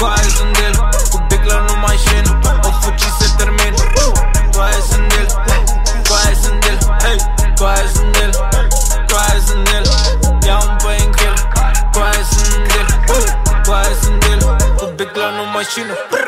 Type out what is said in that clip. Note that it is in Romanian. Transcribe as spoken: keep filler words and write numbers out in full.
Coaie sunt el, cu biclă nu mașină. O fugi se termin. Coaie sunt el, coaie sunt el, hey. Coaie sunt el, coaie sunt el. Ia-un painkiller. Coaie sunt el, coaie sunt el, cu biclă nu mașină.